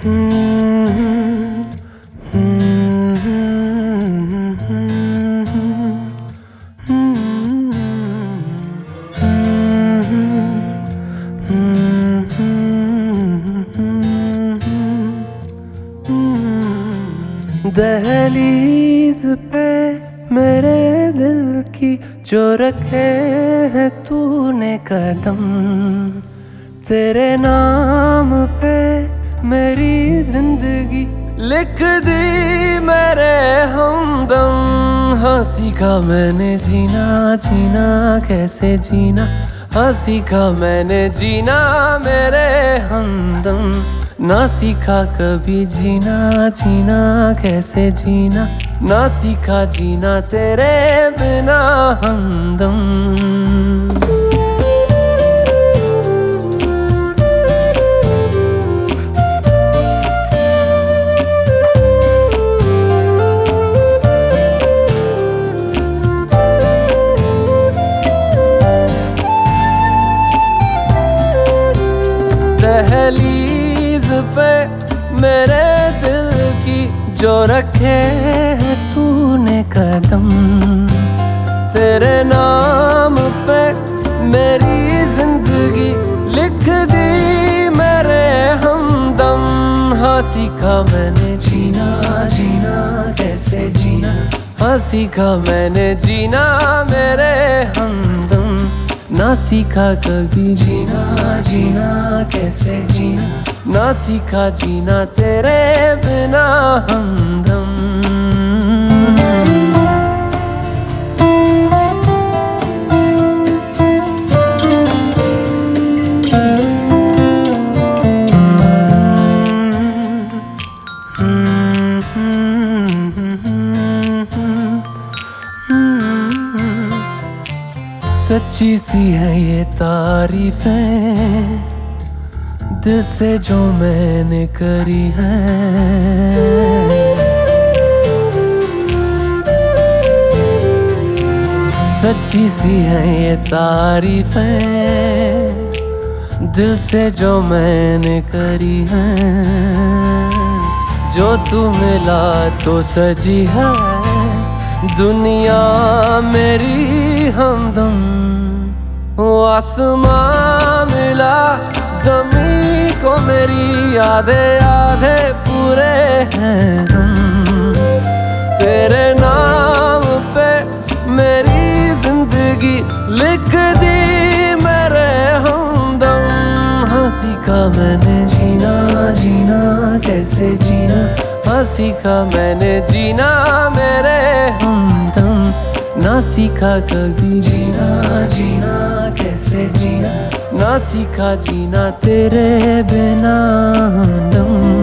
दहलीज पे मेरे दिल की जो रखे हैं तूने कदम, तेरे नाम पे मेरी जिंदगी लिख दी मेरे हमदम। हाँ सीखा मैंने जीना, जीना कैसे जीना, हाँ सीखा मैंने जीना मेरे हमदम। ना सीखा कभी जीना, जीना कैसे जीना, ना सीखा जीना तेरे बिना हमदम। दहलीज पे मेरे दिल की जो रखे है तूने कदम, तेरे नाम पे मेरी जिंदगी लिख दी मेरे हमदम। हाँ सीखा मैंने जीना, जीना कैसे जीना, हाँ सीखा मैंने जीना मेरे हमदम। ना सीखा कभी जीना, जीना कैसे जीना, ना सीखा जीना तेरे बिना हमदम। सच्ची सी है ये तारीफें दिल से जो मैंने करी है, सच्ची सी है ये तारीफें दिल से जो मैंने करी है। जो तू मिला तो सजी है दुनिया मेरी हमदम। वो आसमां मिला ज़मीं को मेरी आधे आधे पूरे हैं हम। तेरे नाम पे मेरी जिंदगी लिख दी मेरे हमदम। हाँ सीखा मैंने जीना, जीना कैसे जीना, हाँ सीखा मैंने जीना मेरे हमदम। ना सीखा कभी जीना, जीना कैसे जीना, ना सीखा जीना तेरे बिना हमदम।